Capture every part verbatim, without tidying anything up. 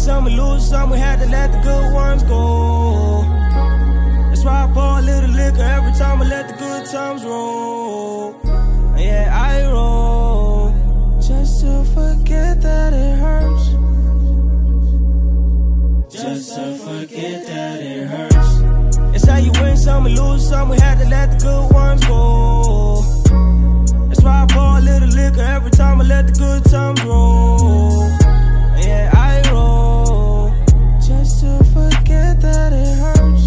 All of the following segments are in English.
some and lose some, we had to let the good ones go. That's why I pour a little liquor every time I let the good times roll. Yeah, I roll just to forget that it hurts. Just to forget that it hurts. It's how you win some and lose some, we had to let the good ones go. That's why I pour a little liquor every time I let the good times roll. Yeah, I roll just to forget that it hurts.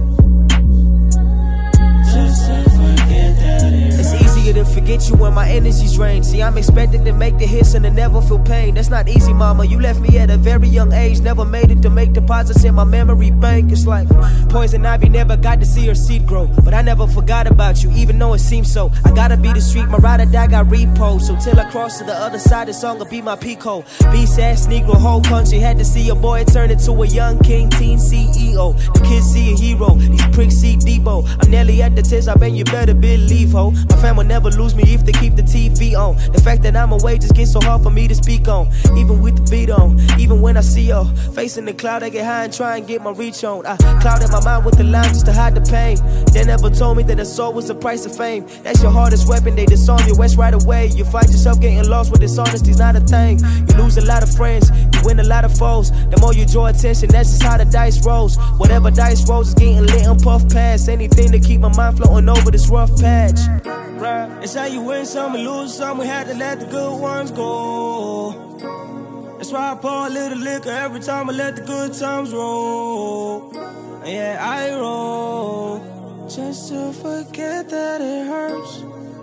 Just to forget that it hurts. It's easier to forget you when my energy's drained. See, I'm expected to make the hits and to never feel pain. That's not easy, mama. You left me at a very young age. Never made it to make deposits in my memory bank. It's like poison ivy, never got to see her seed grow. But I never forgot about you, even though it seems so. I gotta be the street, my ride or die got repo. So till I cross to the other side, this song'll be my pico. Beast-ass Negro, whole country had to see a boy turn into a young king, teen C E O. The kids see a hero, these pricks see Debo. I'm nearly at the test, I bet you better believe, ho. My fam will never lose me if they keep the T V on. The fact that I'm away just gets so hard for me to speak on. Even with the beat on, even when I see her face in the cloud, I get high and try and get my reach on. I clouded my mind with the line just to hide the pain. They never told me that the soul was the price of fame. That's your hardest weapon, they disarm your west right away. You find yourself getting lost where dishonesty's not a thing. You lose a lot of friends, you win a lot of foes. The more you draw attention, that's just how the dice rolls. Whatever dice rolls is getting lit and puff past. Anything to keep my mind floating over this rough patch. It's how you win some and lose some, we had to let the good ones go. That's why I pour a little liquor every time I let the good times roll. Yeah, I roll just to forget that it hurts.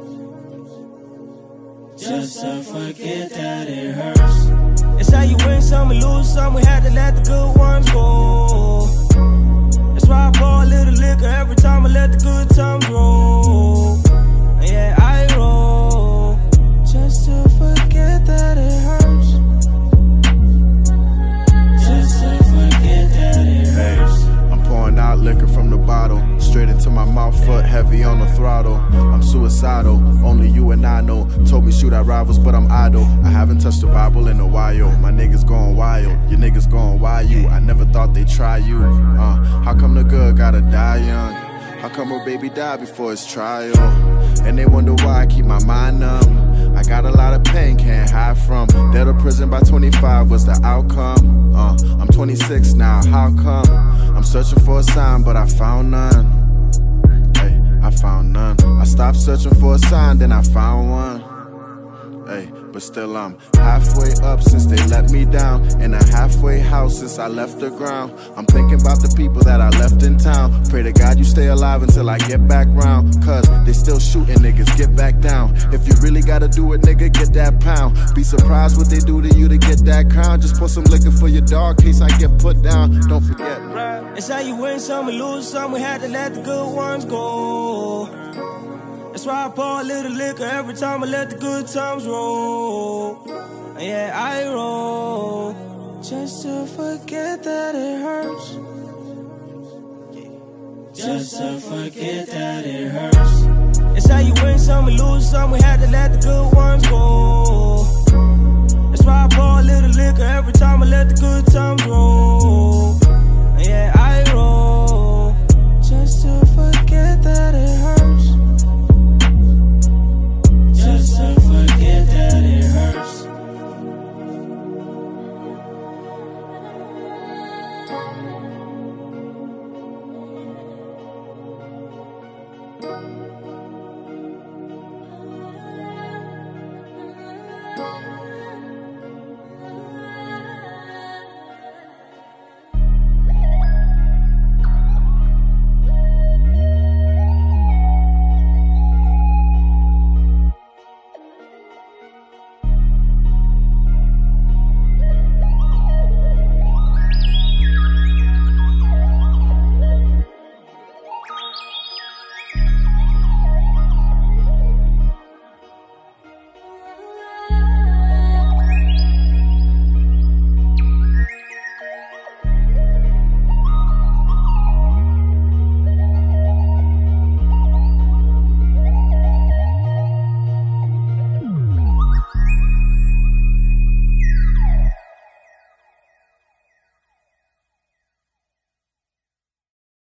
Just to forget that it hurts. It's how you win some and lose some, we had to let the good ones go. That's why I pour a little liquor every time I let the good times roll. Yeah, I roll just to forget that it hurts. Just to forget that it hurts. I'm pouring out liquor from the bottle, straight into my mouth, foot heavy on the throttle. I'm suicidal, only you and I know. Told me shoot at rivals, but I'm idle. I haven't touched the Bible in a while. My niggas going wild, your niggas going wild. You, I never thought they'd try you. Uh, how come the good gotta die young? How come her baby died before his trial? And they wonder why I keep my mind numb. I got a lot of pain, can't hide from. Dead to prison by twenty-five was the outcome. Uh, I'm twenty-six now, how come? I'm searching for a sign, but I found none. Hey, I found none. I stopped searching for a sign, then I found one. Hey, but still I'm halfway up since they let me down. In a halfway house since I left the ground. I'm thinking about the people that I left in town. Pray to God you stay alive until I get back round. Cause they still shooting niggas, get back down. If you really gotta do it, nigga, get that pound. Be surprised what they do to you to get that crown. Just pour some liquor for your dog, case I get put down. Don't forget. It's how you win some and lose some, we had to let the good ones go. That's why I pour a little liquor every time I let the good times roll. Yeah, I roll just to forget that it hurts. Just to forget that it hurts. It's how you win some and lose some, we had to let the good ones go. That's why I pour a little liquor every time I let the good times roll. Yeah, I roll just to forget that it hurts. Just to forget that it hurts. Thank you.